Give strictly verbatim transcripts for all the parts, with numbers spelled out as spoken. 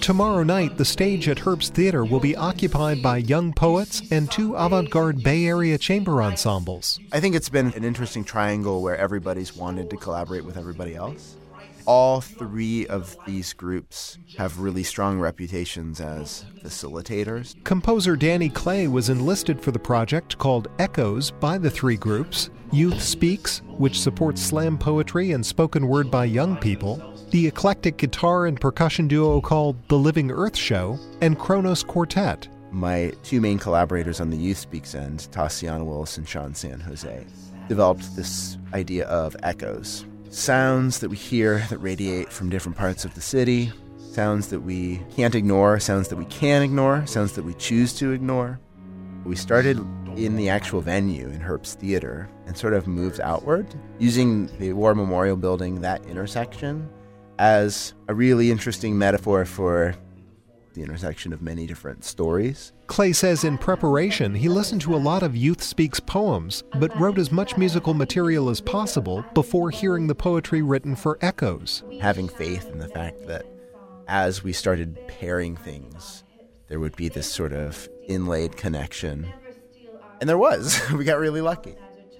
Tomorrow night, the stage at Herbst Theater will be occupied by young poets and two avant-garde Bay Area chamber ensembles. I think it's been an interesting triangle where everybody's wanted to collaborate with everybody else. All three of these groups have really strong reputations as facilitators. Composer Danny Clay was enlisted for the project called Echoes by the three groups: Youth Speaks, which supports slam poetry and spoken word by young people, the eclectic guitar and percussion duo called The Living Earth Show, and Kronos Quartet. My two main collaborators on the Youth Speaks end, Tassiana Willis and Sean San Jose, developed this idea of echoes. Sounds that we hear that radiate from different parts of the city, sounds that we can't ignore, sounds that we can ignore, sounds that we choose to ignore. We started in the actual venue in Herbst Theater and sort of moved outward, using the War Memorial Building, that intersection, as a really interesting metaphor for the intersection of many different stories. Clay says in preparation, he listened to a lot of Youth Speaks poems, but wrote as much musical material as possible before hearing the poetry written for Echoes. Having faith in the fact that as we started pairing things, there would be this sort of inlaid connection. And there was. We got really lucky.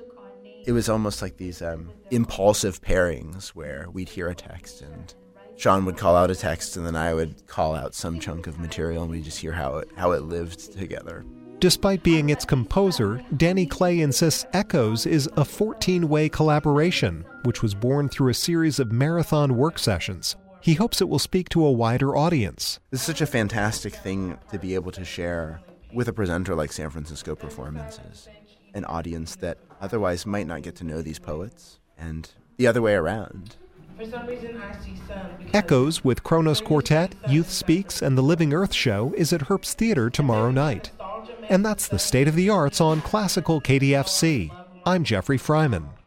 It was almost like these um, impulsive pairings where we'd hear a text and Sean would call out a text and then I would call out some chunk of material and we'd just hear how it, how it lived together. Despite being its composer, Danny Clay insists Echoes is a fourteen-way collaboration, which was born through a series of marathon work sessions. He hopes it will speak to a wider audience. It's such a fantastic thing to be able to share with a presenter like San Francisco Performances, an audience that otherwise might not get to know these poets, and the other way around. For some reason, I see some. Echoes with Kronos Quartet, Youth Speaks, and The Living Earth Show is at Herbst Theater tomorrow night. And that's the State of the Arts on Classical K D F C. I'm Jeffrey Fryman.